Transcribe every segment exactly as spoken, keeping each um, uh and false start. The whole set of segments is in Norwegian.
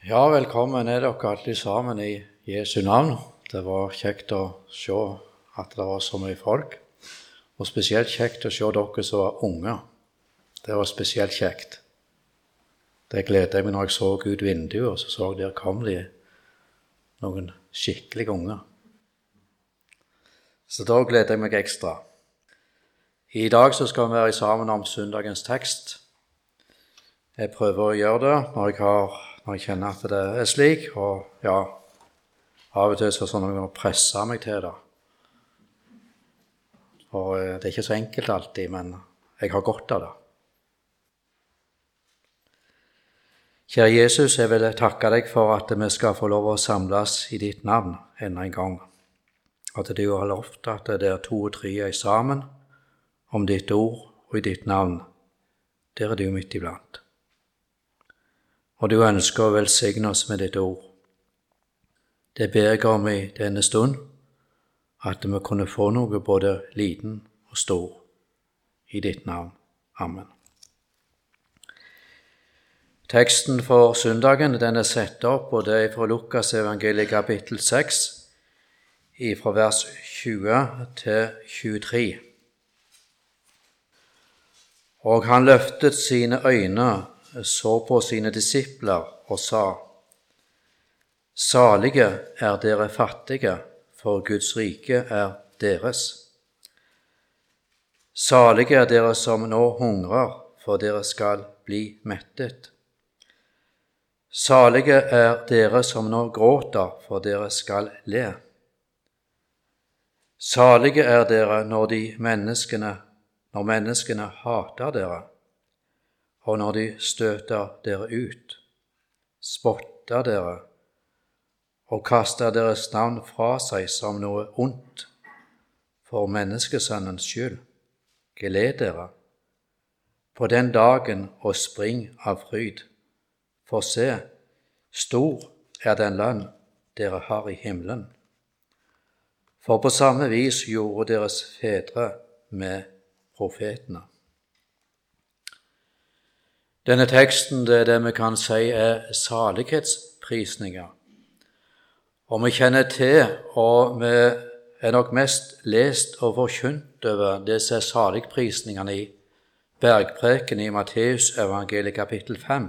Ja, velkommen er dere alle sammen i Jesu navn. Det var kjekt å se at det var så mye folk, og spesielt kjekt å se dere som var unge. Det var spesielt kjekt. Det gledet jeg meg når jeg så ut vinduet, og så så jeg der kom de noen skikkelig unge. Så da gleder jeg meg ekstra. I dag så skal vi være sammen om søndagens tekst. Jeg prøver å gjøre det når jeg, har, når jeg kjenner at det er slik, og ja, av og til så er det sånn at jeg må presse meg til det. Og det er ikke så enkelt alltid, men jeg har godt av det. Kjære Jesus, jeg vil takke deg for at vi skal få lov å samles i ditt navn enda en gang. At du har lovt at det er to og tre er sammen om ditt ord og i ditt navn. Der er du midt iblant. Og du ønsker å velsigne oss med ditt ord. Det ber jeg om i denne stund, at vi kunne få noe både liten og stor i ditt navn. Amen. Teksten for søndagen den er satt opp, og det er fra Lukas evangeliet kapittel seks, fra vers tjue til tjuetre. Og han løftet sine øyne, så på sine disipler og sa: Salige er dere fattige, for Guds rike er deres. Salige er dere som nå hungrer, for dere skal bli mettet. Salige er dere som nå gråter, for dere skal le. Salige er dere når de menneskene, når menneskene hater dere, og når de støter dere ut, spotter dere og kaster deres navn fra seg som noe ondt, for menneskesønnens skyld. Gled dere på den dagen og spring av fryd, for se, stor er den lønn dere har i himmelen. For på samme vis gjorde deres fedre med profetene. Denne teksten det er det vi kan si er salighetsprisninger. Og vi kjenner til, og vi er nok mest lest og forkynt over disse saligprisningene i bergpreken i Matteus evangeliet kapittel fem.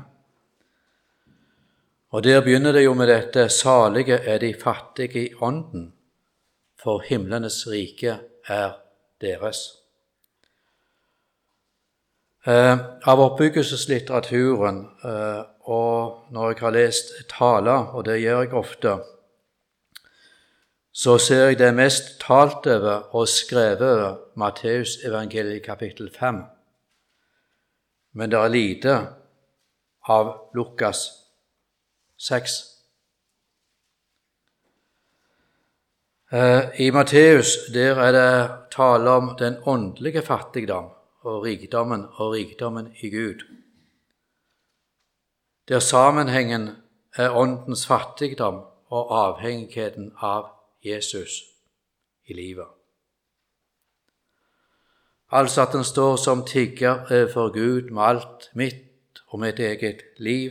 Og der begynner det jo med dette: salige er de fattige i ånden, for himlenes rike er deres. Eh, av oppbyggelseslitteraturen, eh, og når jeg har lest taler, og det gjør jeg ofte, så ser jeg det mest talt over og skrevet over Matteus evangeliet kapittel fem. Men det er lite av Lukas seks. Eh, I Matteus der er det tale om den åndelige fattigdom, og rikdommen og rikdommen i Gud. Der sammenhengen er åndens fattigdom og avhengigheten av Jesus i livet. Altså at den står som tigger overfor Gud med alt mitt og mitt eget liv,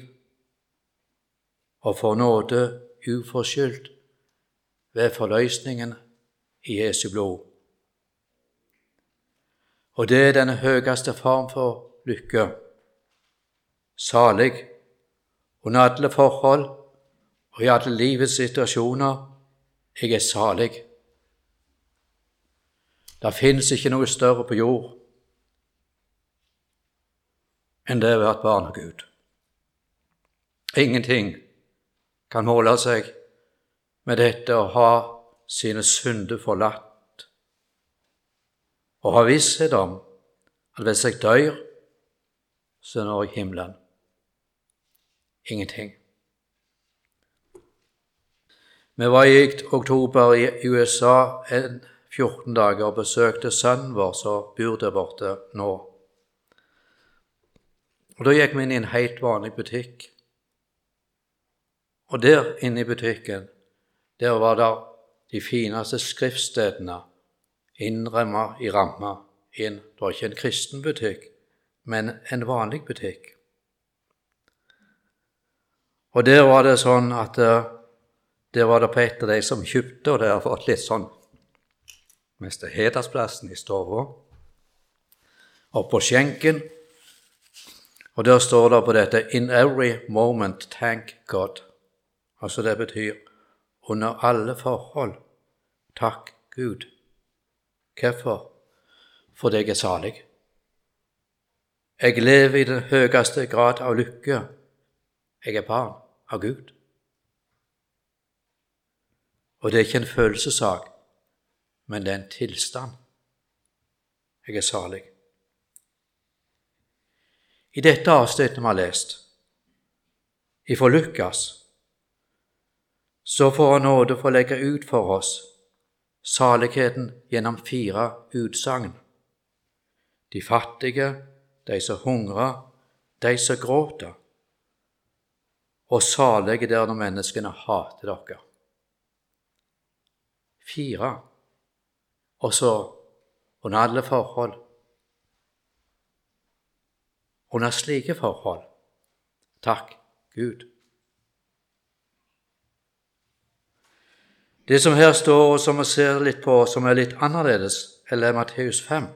og får nåde uforskyldt ved forløsningen i Jesu blod. Og det er den høyeste form for lykke. Salig under alle forhold og i alle livets situasjoner. Jeg er salig. Det finnes ikke noe større på jord enn det å være et barn av Gud. Ingenting kan måle seg med dette å ha sine synder forlatt, og ha visshet om at hvis jeg dør, så når jeg himmelen. Ingenting. Vi var i oktober i U S A en fjorten dager og besøkte sønnen vår som bor der borte nå. Og da gikk vi inn i en helt vanlig butikk. Og der inne i butikken, der var det de fineste skriftstedene innremmet i ramma inn. Det var ikke en kristen butikk, men en vanlig butikk. Og der var det sånn at der var det på et av de som kjøpte, og det har fått litt sånn mest hedersplassen i stua, og på skjenken. Og der står det på dette, in every moment thank God. Altså det betyr, under alle forhold, takk Gud. Hvorfor? Fordi jeg er salig. Jeg lever i den høyeste grad av lykke. Jeg er barn av Gud. Og det er ikke en følelsessak, men det er en tilstand. Jeg er salig. I dette avsnittet vi har lest, ifra Lukas, så får han nåde for å legge ut for oss saligheten gjennom fire utsagn. De fattige, de som hungrer, de som gråter, og salige der når menneskene hater dere. Fire. Og så under alle forhold. Under slike forhold. Takk Gud. Det som her står, og som vi ser litt på, som er litt annerledes, eller Matteus fem,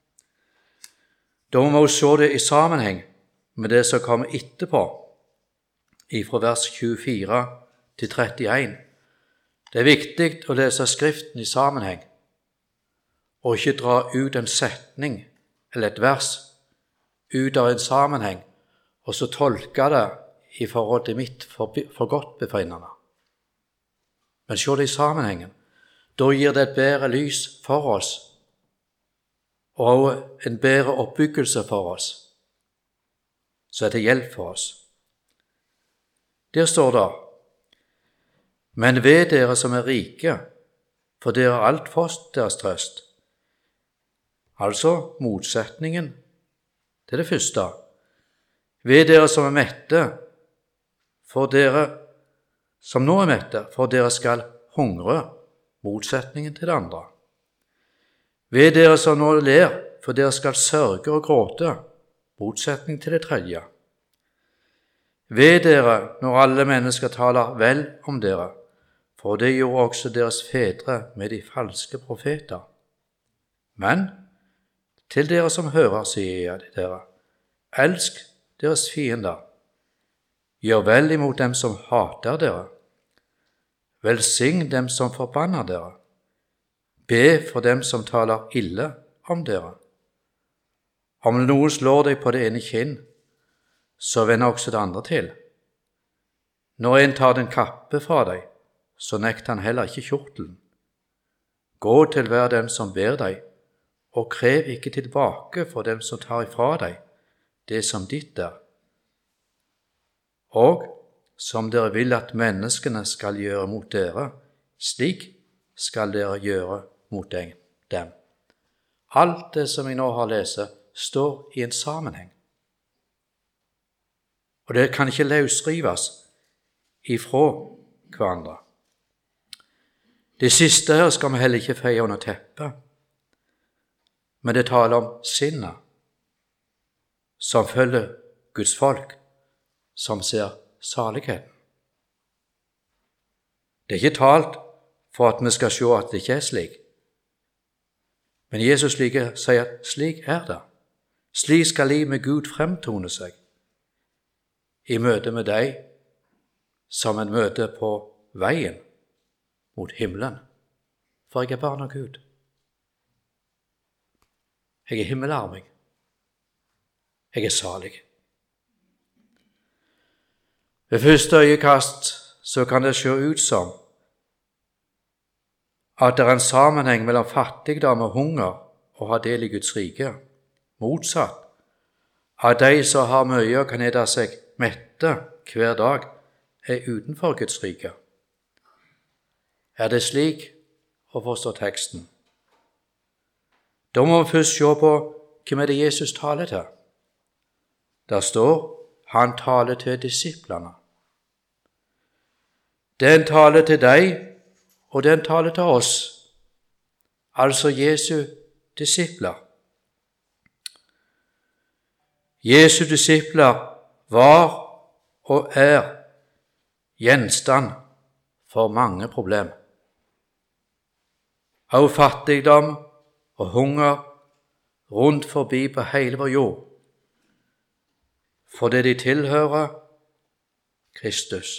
da må vi se det i sammenheng med det som kommer etterpå, fra vers tjuefire til trettien. Det er viktig å lese Skriften i sammenheng, og ikke dra ut en setning eller et vers ut av en sammenheng, og så tolke det i forhold til mitt forgodtbefinnende. Men se det i sammenhengen. Da gir det et bedre lys for oss, og en bedre oppbyggelse for oss, så er det hjelp for oss. Der står det, men ved dere som er rike, for dere har alt fått deres trøst. Altså motsetningen til det første. Ved dere som er mette, for dere som nå er mette, for dere skal hungre, motsetningen til det andre. Ved dere som nå ler, for dere skal sørge og gråte, motsetning til det tredje. Ved dere når alle mennesker taler vel om dere, for det gjorde også deres fedre med de falske profeter. Men til dere som hører, sier jeg dere, elsk deres fiender, gjør vel imot dem som hater dere, velsign dem som forbanner dere, be for dem som taler ille om dere. Om noen slår deg på det ene kinn, så vend også det andre til. Når en tar den kappe fra deg, så nekt han heller ikke kjortelen. Gå til hver den som ber deg, og krev ikke tilbake for dem som tar ifra deg det som ditt er. Og som dere vil at menneskene skal gjøre mot dere, slik skal dere gjøre mot dem. Alt det som jeg nå har lest, står i en sammenheng. Og det kan ikke løsrives ifra hverandre. Det siste her skal vi heller ikke feie under teppet, men det taler om sinnet som følger Guds folk, som ser saligheten. Det er ikke talt for at vi skal se at det ikke er slik. Men Jesus like, sier at slik er det. Slik skal liv med Gud fremtone seg i møte med deg som en møte på veien mot himmelen. For jeg er barn av Gud. Jeg er himmelarving. Jeg er salig. Ved første øyekast så kan det se ut som at det er en sammenheng mellom fattigdom og hunger og ha del i Guds rike. Motsatt, at de som har mye og kan ete seg mette hver dag, er utenfor Guds rike. Er det slik å forstå teksten? Da må vi først se på hvem er det Jesus taler til. Der står, han taler til disiplene. Den taler til deg, og den taler til oss, altså Jesu disipler. Jesu disipler var og er gjenstand for mange problem. Av fattigdom og hunger rundt forbi på hele vår jord, fordi de tilhører Kristus.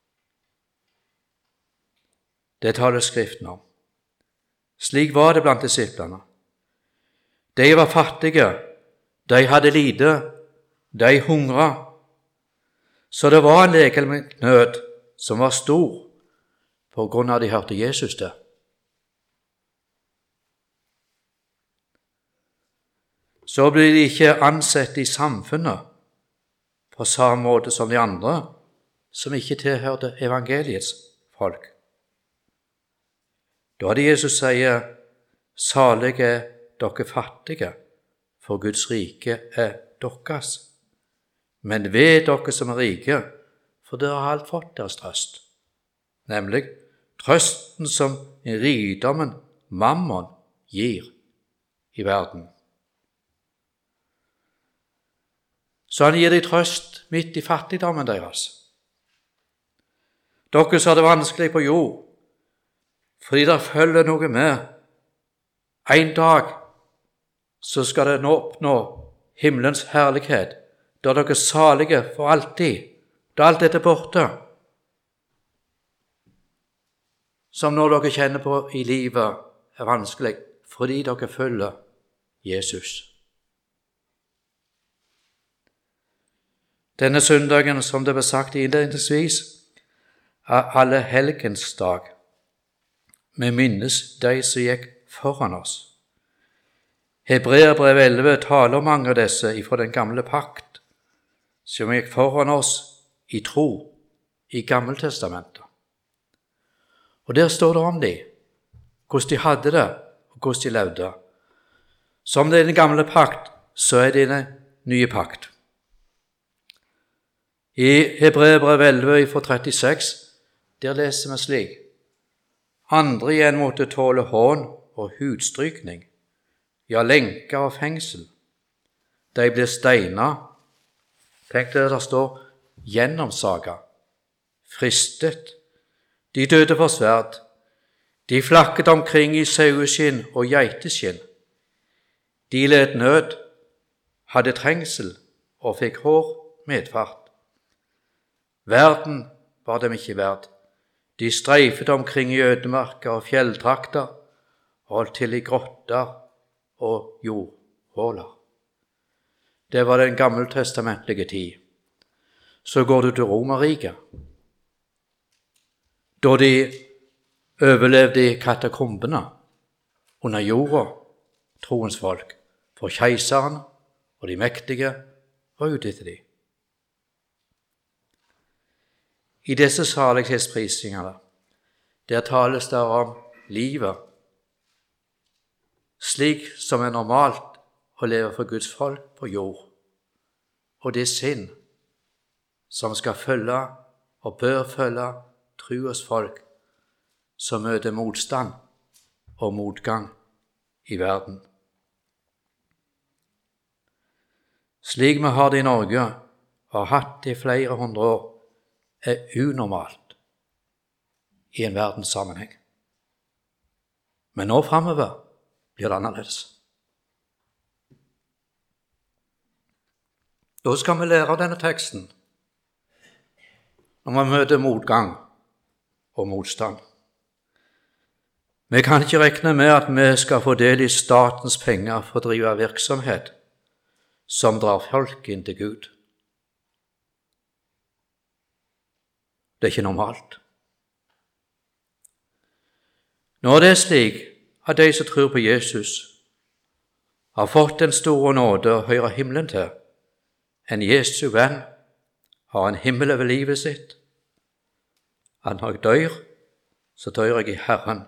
Det taler Skriften om. Slik var det blant disiplene. De var fattige, de hadde lite, de hungret, så det var en legemsnød som var stor på grunn av de hørte Jesus der. Så blir de ikke ansett i samfunnet på samme måte som de andre som ikke tilhørte evangeliets folk. Da hadde Jesus sier, salige er dere fattige, for Guds rike er deres. Men ved dere som er rike, for dere har alt fått deres trøst, nemlig trøsten som rikdommen mammon gir i verden. Så han gir deg trøst midt i fattigdommen deres. Dere som har det vanskelig på jord, fordi det følger noe med. En dag så skal dere oppnå himmelens herlighet, da dere er salige for alltid, da alt dette er borte. Som når dere kjenner på i livet er vanskelig, fordi dere følger Jesus. Denne søndagen, som det ble sagt innledningsvis, er alle helgens dag. Vi minnes de som gikk foran oss. Hebreerbrev elleve taler om mange av disse fra den gamle pakt, som gikk foran oss i tro i Gammeltestamentet. Og der står det om de, hvordan de hadde det, og hvordan de levde. Som det er den gamle pakt, så er det den nye pakt. I Hebreerbrev elleve fra trettiseks, der leser vi slik: andre igjen måtte tåle hån og hudstrykning, ja, lenker og fengsel. De ble steinet. Tenk dere, det står gjennomsaga, fristet. De døde for sverd. De flakket omkring i saueskinn og geiteskinn. De led nød, hadde trengsel og fikk hår medfart. Verden var dem ikke verd. De streifet omkring i ødemarker og fjelltrakter, og holdt til i grotter og jordhåler. Det var den gammeltestamentlige tid. Så går du til Romerriket, da de overlevde i katakombene under jorda, troens folk, for keiseren og de mektige var ute etter dem. I disse salighetsprisningene, der tales det om livet, slik som er normalt å leve for Guds folk på jord, og det sinn som skal følge og bør følge troens folk som møter motstand og motgang i verden. Slik vi har det i Norge og har hatt det i flere hundre år, er unormalt i en verdenssammenheng. Men nå fremover blir det annerledes. Da skal vi lære denne teksten når vi møter motgang og motstand. Vi kan ikke regne med at vi skal få del i statens penger for å drive virksomhet som drar folk inn til Gud. Det er ikke normalt. Når det er slik at de som tror på Jesus, har fått den store nåde å høre himmelen til, en Jesu venn har en himmel over livet sitt, at når jeg dør, så dør jeg i Herren.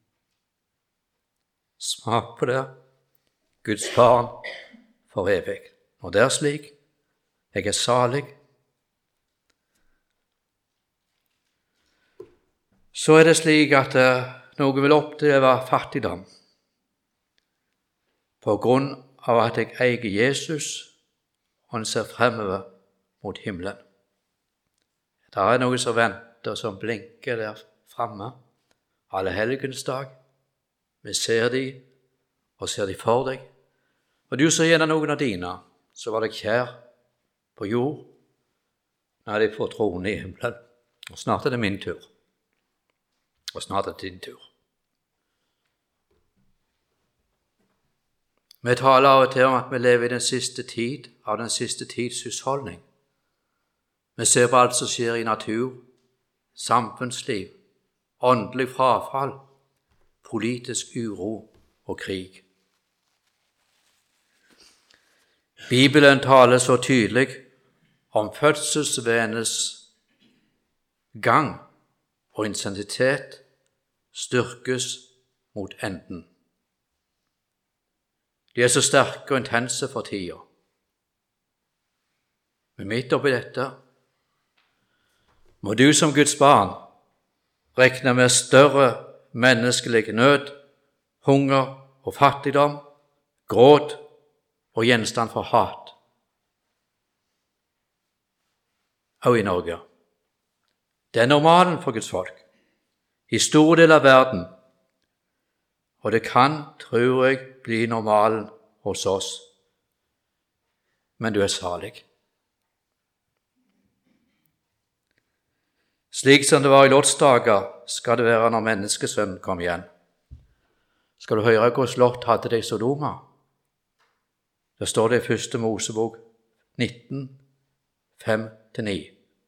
Smak på det, Guds barn for evig. Når det er slik, jeg er salig. Så er det slik at uh, noen vil oppleve fattigdom på grunn av at jeg eier Jesus og han ser fremover mot himmelen. Det er noe som venter stjernegløtter som blinker der framme. Allehelgensdag. Vi ser de, og ser de for deg. Og du som gjennom noen av dine, så var det kjær på jord. Nå er de på tronen i himmelen. Og snart er det min tur. Og snart er det din tur. Vi taler av og til om at vi lever i den siste tid, av den siste tids husholdning. Vi ser på alt som skjer i natur, samfunnsliv, åndelig frafall, politisk uro og krig. Bibelen taler så tydelig om fødselsvevenes gang og intensitet styrkes mot enden. De er så sterke og intense for tida. Men midt oppi dette må du som Guds barn regne med større menneskelig nød, hunger og fattigdom, gråt og gjenstand for hat. Og i Norge. Det er normalen for Guds folk, i store deler av verden, og det kan, tror jeg, bli normalen hos oss. Men du er salig. Slik som det var i Lots dager, skal det være når menneskesønnen kom igjen. Skal du høre hvordan Lot hadde det i Sodoma? Det står det i første Mosebok nitten, fem til ni.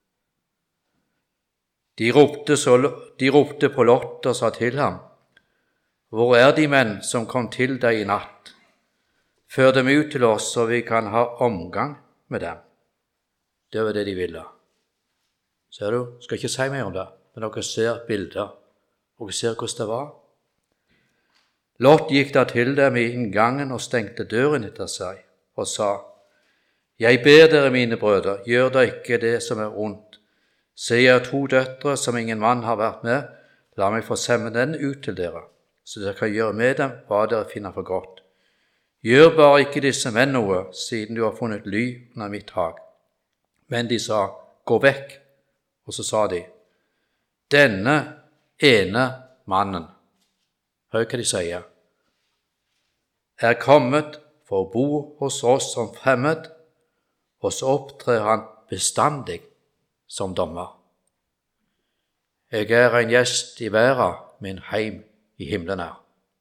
De ropte, så, de ropte på Lot og sa til ham, «Hvor er de menn som kom til deg i natt? Før dem ut til oss, så vi kan ha omgang med dem.» Det var det de ville. Ser du, skal ikke si mer om det, men dere ser bilder, og dere ser hvordan det var. Lot gikk da til dem i inngangen og stengte døren etter seg, og sa, «Jeg ber dere, mine brødre, gjør da ikke det som er ondt. Se, jeg har to døtre som ingen mann har vært med, la meg få sende den ut til dere, så dere kan gjøre med dem hva dere finner for godt. Gjør bare ikke disse menn noe, siden du har funnet ly under mitt hag.» Men de sa, «Gå vekk.» Og så sa de, «Denne ene mannen», hør hva de sier, «er kommet for å bo hos oss som fremmed, og så opptrer han bestandig som dommer. Jeg er en gjest i verden, min heim i himmelen er.»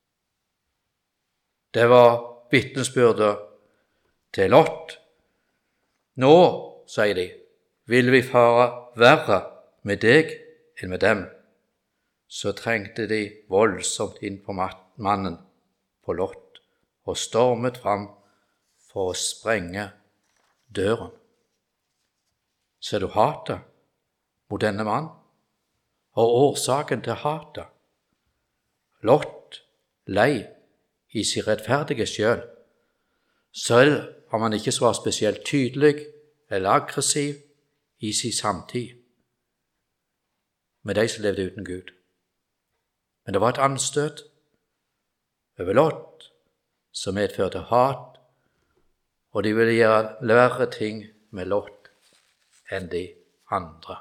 Det var vitnesbyrdet til Lot. «Nå», sier de, «vil vi fare verre med deg enn med dem.» Så trengte de voldsomt inn på mannen på Lot og stormet fram for å sprenge døren. Ser du hatet mot denne mann, og årsaken til hatet? Lot lei i sin rettferdige sjøl, selv om han ikke var spesielt tydelig eller aggressiv i sin samtid med de som levde uten Gud. Men det var et anstøt over Lot som medførte hat, og de ville gjøre verre ting med Lot enn de andre.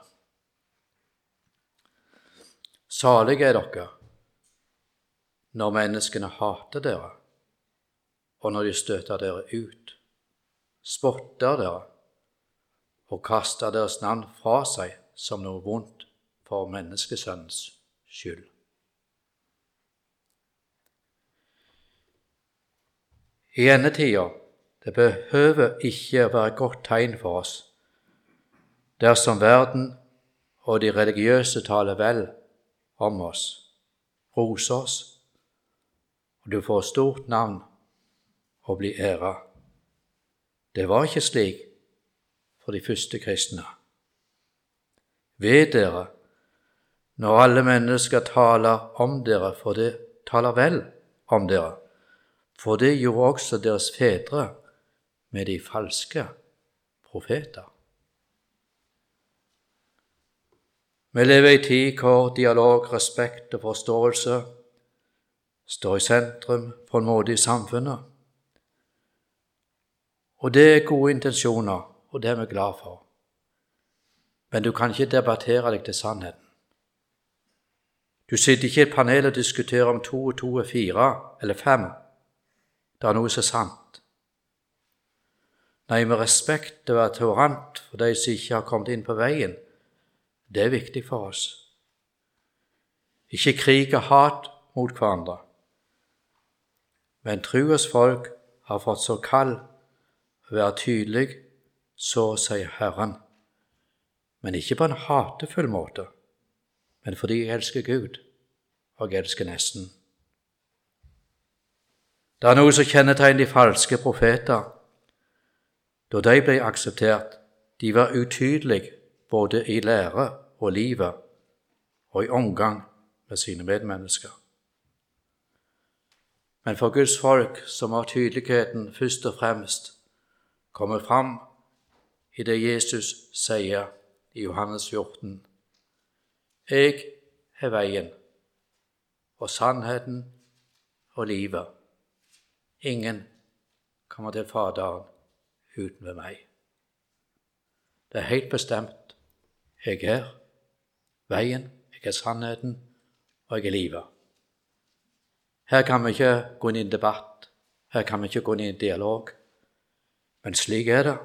Salige er dere når menneskene hater dere, og når de støter dere ut, spotter dere og kaster deres navn fra seg som noe vondt for menneskesønnens skyld. I endetida, det behøver ikke være et godt tegn for oss dersom verden og de religiøse taler vel om oss, roser oss, og du får stort navn og blir æret. Det var ikke slik for de første kristne. Ved dere, når alle mennesker taler om dere, for det taler vel om dere, for det gjorde også deres fedre med de falske profeter. Vi lever i tid hvor dialog, respekt og forståelse står i sentrum på en måte i samfunnet. Og det er gode intensjoner, og det er vi glad for. men du kan ikke debattere deg til sannheten. Du sitter ikke i et panel og diskuterer om to og to er fire eller fem. Det er noe som er sant. Nei, med respekt og være tolerant for de som ikke har kommet inn på veien, det er viktig for oss. Ikke krig og hat mot hverandre. Men troens folk har fått så kall å være tydelig, så sier Herren. Men ikke på en hatefull måte, men fordi jeg elsker Gud, og jeg elsker nesten. Det er noe som kjennetegner de falske profeter. Da de ble akseptert, de var utydelige både i lære og livet, og i omgang med sine medmennesker. Men for Guds folk, som har tydeligheten først og fremst, kommer fram i det Jesus sier i Johannes fjorten. Jeg er veien og sannheten og livet. Ingen kommer til Faderen uten ved meg. Det er helt bestemt. Jeg er veien, jeg er sannheten, og jeg er livet. Her kan vi ikke gå inn i en debatt, her kan vi ikke gå inn i en dialog, men slik er det.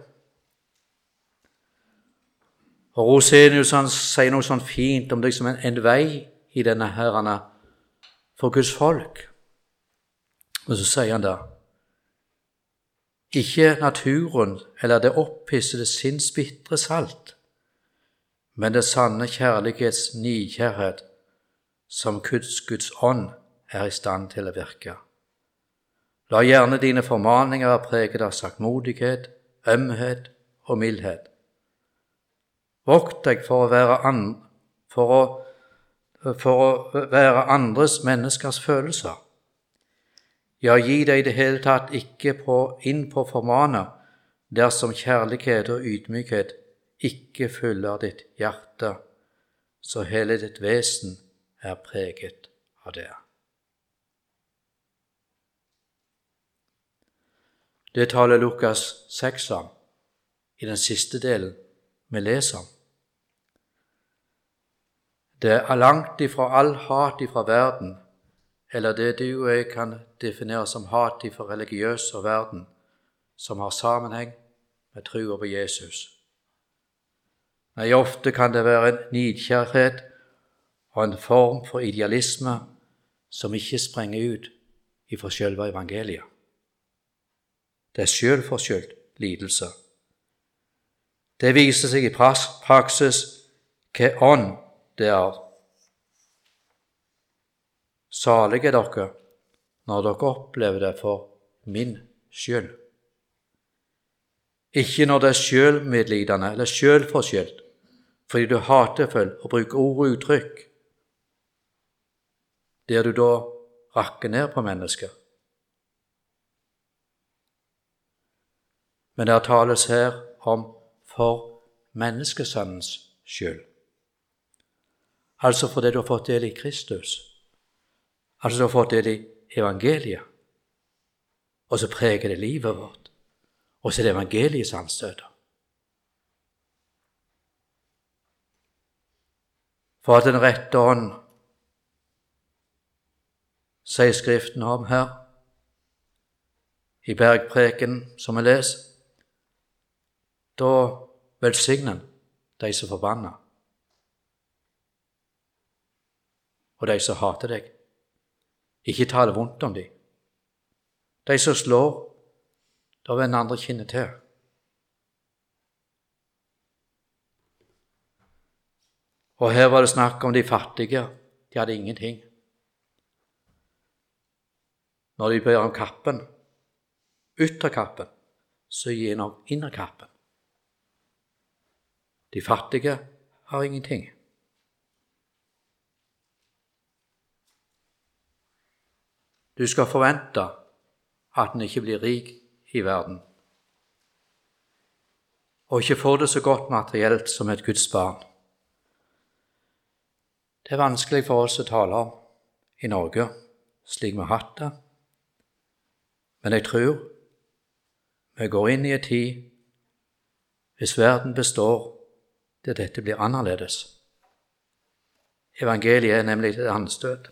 Og Rosenius han sier noe sånn fint om det som en, en vei i denne herrene for Guds folk. Og så sier han da, ikke naturen eller det opphissede sinns bitre salt, men det sanne kjærlighets nidkjærhet som Guds, Guds ånd er i stand til å virke. La gjerne dine formaninger være preget av saktmodighet, ømhet og mildhet. Vokt deg for å være, an, for å, for å være andres menneskers følelser. Ja, gi deg i det hele tatt ikke på, inn på formaner, dersom kjærlighet og ydmykhet ikke fyller ditt hjerte, så hele ditt vesen er preget av det. Det taler Lukas seks om, i den siste delen vi leser om. Det er langt ifra all hat ifra verden, eller det du og jeg kan definere som hat ifra religiøs og verden, som har sammenheng med troen på Jesus. Nei, ofte kan det være en nidkjærhet og en form for idealisme som ikke sprenger ut ifra selve evangeliet. Det er selvforskyldt lidelse. Det viser seg i praksis hva ånd det er. Salige er dere når dere opplever det for min skyld. Ikke når det er selvmedlidende eller selvforskyldt, fordi du hatefull og bruker ord og uttrykk, der du da rakker ned på mennesker. Men det tales her om for menneskesønnens skyld. Altså fordi du har fått del i Kristus. Altså du har fått del i evangeliet. Og så preger det livet vårt. Og så er det evangeliets anstøter. For at den rette ånd, sier Skriften om her, i bergpreken som vi leser, da velsigner de som forbanner, og de som hater deg. Ikke tale vondt om dem. De som slår, da vender andre kinnet til. Og her var det snakk om de fattige. De hadde ingenting. Når de ber om kappen, ytterkappen, så gir de nok innerkappen. De fattige har ingenting. Du skal forvente at en ikke blir rik i verden, og ikke får det så godt materielt som et Guds barn. Det er vanskelig for oss å tale om i Norge, slik vi har hatt det, men jeg tror vi går inn i en tid, hvis verden består der dette blir annerledes. Evangeliet er nemlig et anstøt.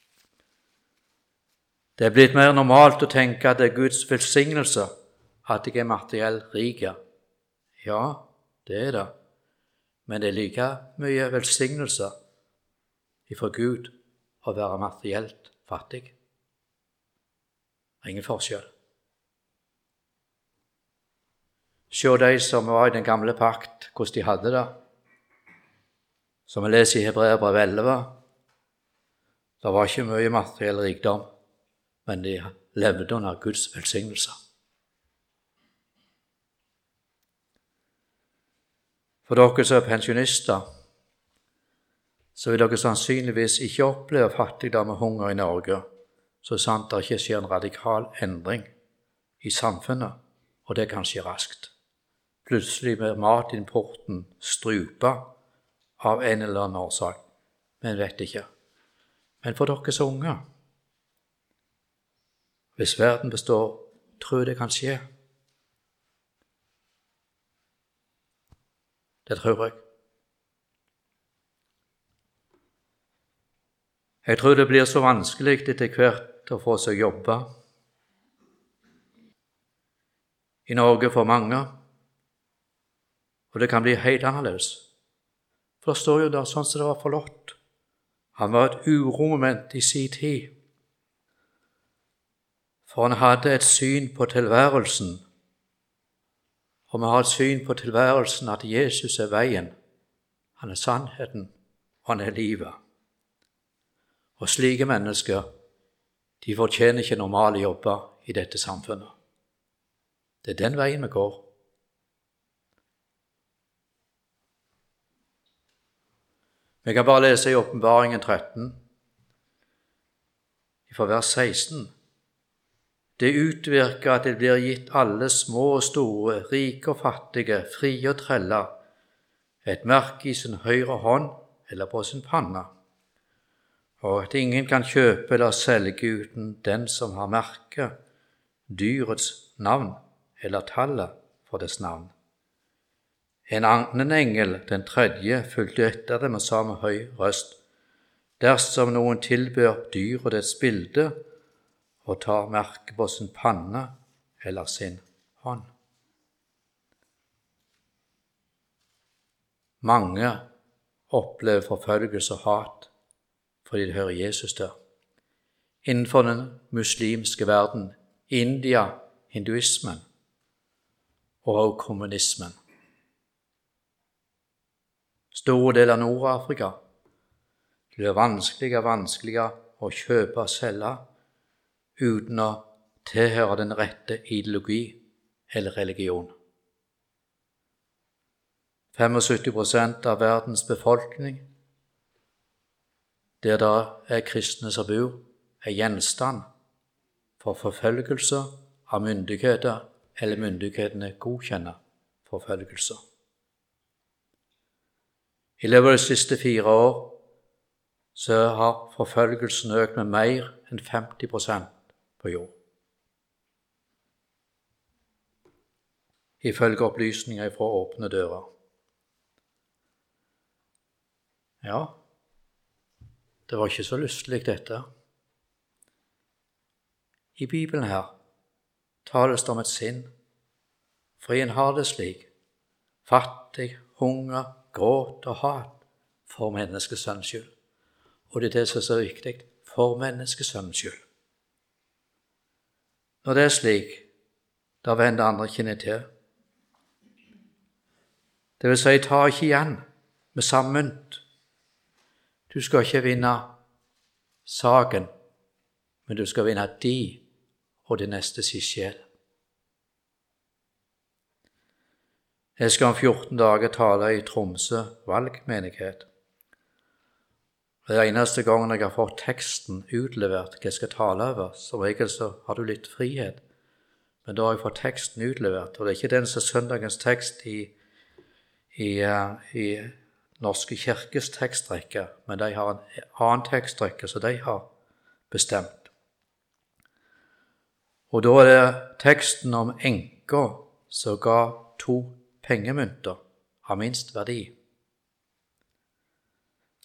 Det er blitt mer normalt å tenke at det er Guds velsignelse at jeg er materiell rik. Ja, det er det, men det er like mye velsignelse ifra Gud å være materielt fattig. Det er ingen forskjell. Se de som var i den gamle pakt, hvordan de hadde det. Som vi leser i Hebreerbrevet elleve, det var ikke mye materiell rikdom, men de levde under Guds velsignelse. For dere som er pensjonister, så vil dere sannsynligvis ikke oppleve fattigdom og hunger i Norge, så sant det ikke skjer en radikal endring i samfunnet, og det kan skje raskt. Plutselig blir matimporten strupa av en eller annen årsak, men vet ikke. Men for dere som unge, hvis verden består, tror det kan skje. Det tror jeg. Jeg tror det blir så vanskelig etter hvert å få seg jobbe. I Norge for mange, og det kan bli helt annerledes. For det står jo der sånn som det var for Lot. Han var et uromoment i sin tid. For han hadde et syn på tilværelsen, og vi har et syn på tilværelsen at Jesus er veien, han er sannheten, og han er livet. Og slike mennesker, de fortjener ikke normale jobber i dette samfunnet. Det er den veien vi går. Vi kan bare lese i Åpenbaringen tretten, fra vers seksten. Det utvirker at det blir gitt alle små og store, rike og fattige, frie og treller, et merke i sin høyre hånd eller på sin panne, og at ingen kan kjøpe eller selge uten den som har merket, dyrets navn eller tallet for dets navn. En annen engel, den tredje, fulgte etter dem og sa med høy røst, dersom noen tilbyr dyret dets bilde og tar merke på sin panne eller sin hånd. Mange opplever forfølgelse og hat fordi de hører Jesus der. Innenfor den muslimske verden, India, hinduismen og kommunismen. Store deler av Nord-Afrika. Det blir vanskeligere og vanskeligere å kjøpe og selge uten å tilhøre den rette ideologi eller religion. syttifem prosent av verdens befolkning, der det er kristne som bor, er gjenstand for forfølgelse av myndigheter eller myndighetene godkjenner forfølgelser. I løpet av de siste fire år så har forfølgelsen økt med mer enn femti prosent på jord. Ifølge opplysninger fra Åpne dører. Ja, det var ikke så lystelig dette. I Bibelen her tales det om et sinn, for en har det slik, fattig, hunger, gråt og hat for menneskesønnens skyld. Og det er det som er så viktig, for menneskesønnens skyld. Når det er slik, da vender andre kinnet til. Det vil si, ta ikke igjen med samme mynt. Du skal ikke vinne saken, men du skal vinne de og det neste sin sjel. Jeg skal om fjorten dager tale i Tromsø valgmenighet. Det er eneste gangen jeg har fått teksten utlevert hva jeg skal tale over. Som regel så har du litt frihet, men da har jeg fått teksten utlevert. Og det er ikke den som er søndagens tekst i, i, i Norske kirkes tekstrekke, men de har en annen tekstrekke som de har bestemt. Og da er det teksten om enker som ga to pengemynter av minst verdi.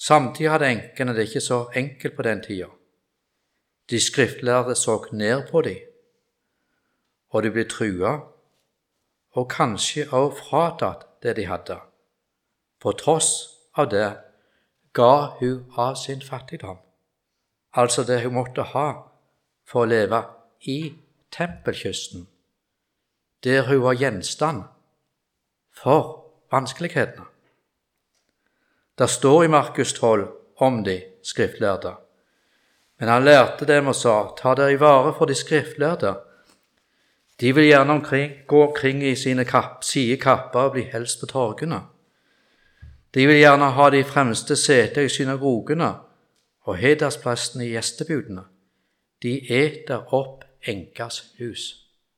Samtidig hadde enkene det ikke så enkelt på den tida. De skriftlærde så ned på dem, og de ble trua, og kanskje også fratatt det de hadde. På tross av det ga hun av sin fattigdom, altså det hun måtte ha for å leve i tempelkysten, der hun var gjenstand for vanskelighetene. Det står i Markus tolv om de skriftlærde, men han lærte dem og sa, ta dere i vare for de skriftlærde. De vil gjerne omkring, gå omkring i sine kapp, sidekapper og bli helst på torgene. De vil gjerne ha de fremste seter i synagogene og hedersplassene i gjestebudene. De eter opp enkas hus.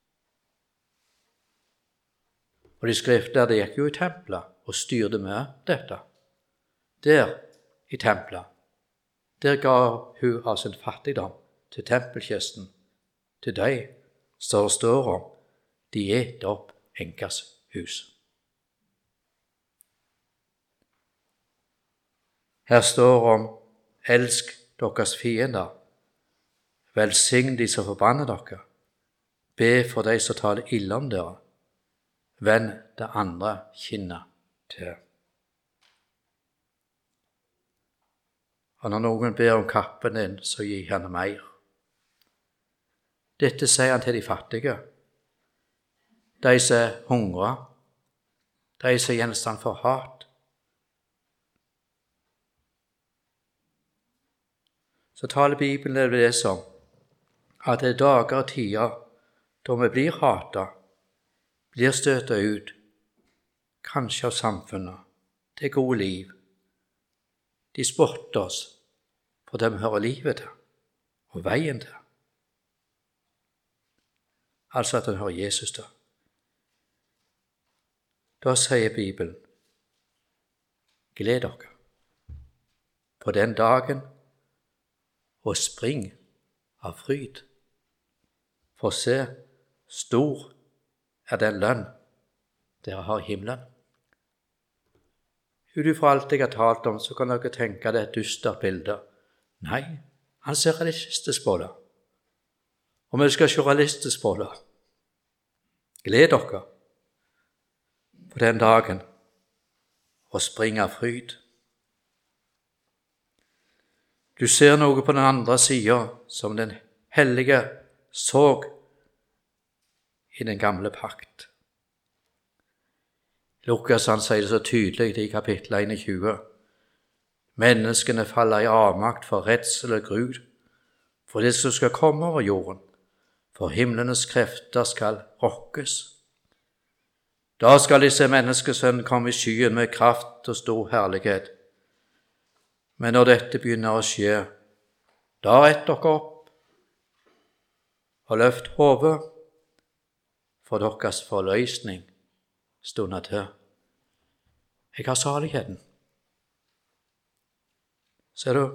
Og de skriftlærde gikk jo i tempelet og styrte med dette. Der i tempelet, der ga hun av sin fattigdom til tempelkisten, til deg, så det står om, de eter opp enkas hus. Her står om, elsk deres fiender, velsign de som forbanner dere, be for de som taler ille om dere, vend det andre kinnet til. Og når noen ber om kappen din, så gi henne mer. Dette sier han til de fattige, de som er hungre, de som er gjenstand for hat. Så taler Bibelen det det som at det er dager og tider da vi blir hatet, blir støtet ut, kanskje av samfunnet, det gode liv. De spotter oss for det vi hører livet til og veien til. Altså at en hører Jesus til. Da sier Bibelen, gled dere på den dagen og spring av fryd. For se, stor er den lønn dere har i himmelen. Ut fra alt jeg har talt om, så kan dere tenke det er et dystert bilde. Nei, han ser realistisk på det. Og vi skal se realistisk på det. Gled dere på den dagen og spring av fryd. Du ser noe på den andre siden som den hellige så i den gamle pakt. Lukas han sier det så tydelig i kapittel einogtjue. Menneskene faller i avmakt for redsel og grud, for det som skal komme over jorden, for himlenes krefter skal rokkes. Da skal de se menneskesønnen komme i skyen med kraft og stor herlighet. Men når dette begynner å skje, da rett dere opp og løft hodet, for deres forløsning stunder til. Jeg har saligheten. Ser du?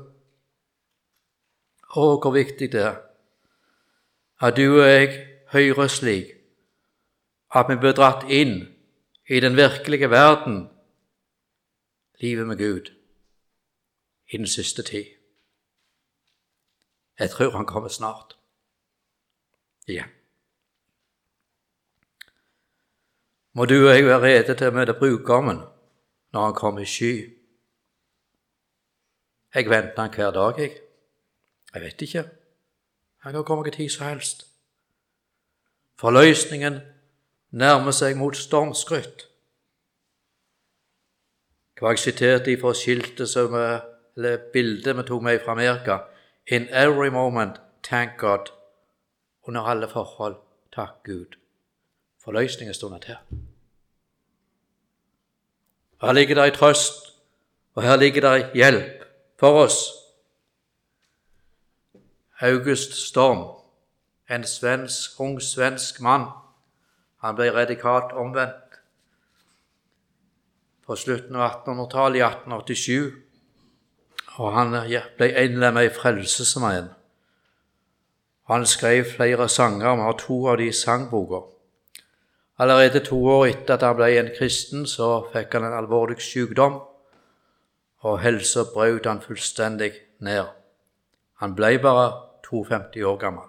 Å, hvor viktig det er at du og jeg hører slik, at vi blir dratt inn i den virkelige verden, livet med Gud, i den siste tid. Jeg tror han kommer snart. Ja. Må du og jeg være rede til å møte brudgommen når han kommer i sky. Jeg venter han hver dag, jeg. Jeg vet ikke. Han kan komme ikke tid som helst. Forløsningen nærmer seg mot stormskrytt. Hva jeg siterte fra skiltet som, eller bildet vi tok med fra Amerika. In every moment, thank God. Under alle forhold, takk Gud. Forløsningen stunder til. Her ligger det i trøst, og her ligger det i hjelp for oss. August Storm, en svensk, ung svensk mann, han ble radikalt omvendt på slutten av attenhundretallet i atten åttisju, og han ble innlemmet i Frelsesarmeen. Han skrev flere sanger, vi har to av de sangboker. Allerede to år etter at han ble en kristen, så fikk han en alvorlig sykdom, og helsa brøt han fullstendig ned. Han ble bare femtito år gammel.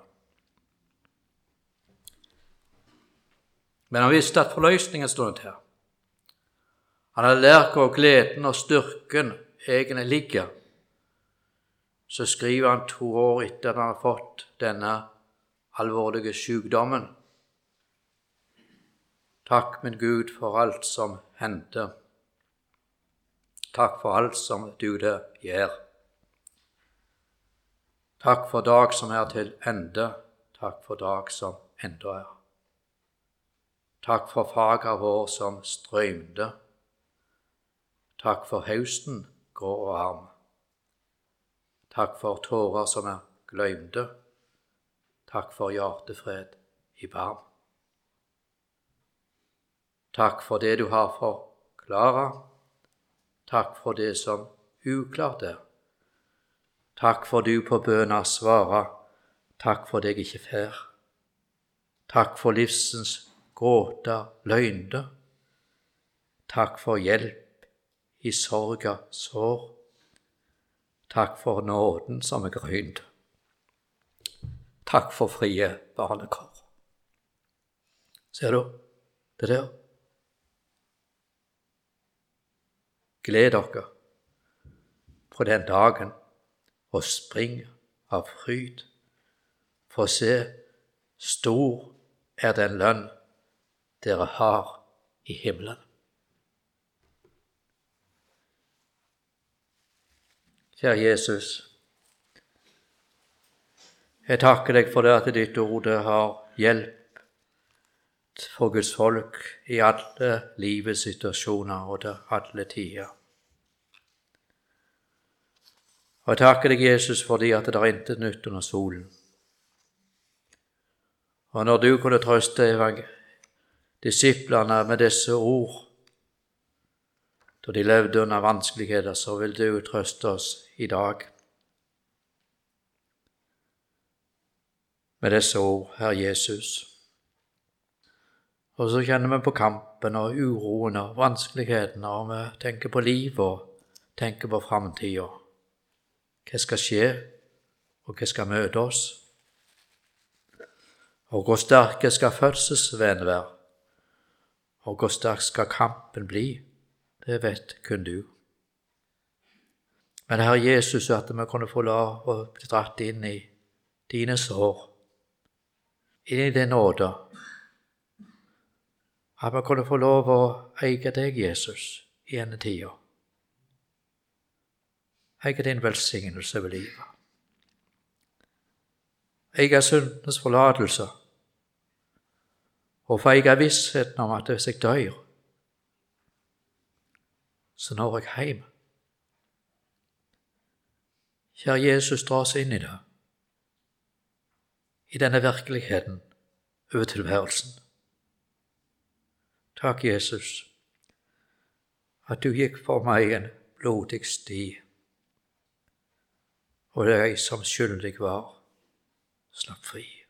Men han visste at forløsningen stod her. Han hadde lært hvor gleden og styrken egentlig ligger. Så skriver han to år etter at han har fått denne alvorlige sykdommen: Takk, min Gud, for alt som hendte. Takk for alt som du det gjør. Takk for dag som er til ende. Takk for dag som enda er. Takk for fager vår som strømde. Takk for høsten grå og varm. Takk for tårer som er gløymde. Takk for hjertefred i barm. Takk for det du har forklaret. Takk for det som uklart er. Takk for du på bønner svarer. Takk for deg ikke fær. Takk for livsens gråter løgnde. Takk for hjelp i sorga sår. Takk for nåden som er grønt. Takk for frie barnekår. Ser du det der? Gled dere på den dagen og spring av fryd, for se, stor er den lønn dere har i himmelen. Kjære Jesus, jeg takker deg for det at ditt ord har hjelp for Guds folk i alle livets situasjoner og til alle tider. Og jeg takker deg, Jesus, fordi at det er intet nytt under solen. Og når du kunne trøste disiplene med disse ord, da de levde under vanskeligheter, så vil du trøste oss i dag. Med disse ord, Herre Jesus. Og så kjenner vi på kampen og uroen og vanskelighetene, og vi tenker på livet og tenker på fremtiden. Hva skal skje, og hva skal møte oss? Og hvor sterke skal fødselsveien være? Og hvor sterk skal kampen bli? Det vet kun du. Men Herre Jesus, at vi kunne få lov å bli dratt inn i dine sår, inn i din nåde, at vi kunne få lov å eie deg, Jesus, i denne tida. Eie din velsignelse over livet. Eie syndenes forlatelse, og få eie vissheten om at hvis jeg dør, så når jeg hjem. Kjære Jesus, dra oss inn i det, i denne virkeligheten over tilværelsen. Takk, Jesus, at du gikk for meg en blodig sti, og de som skyldig var, slapp fri.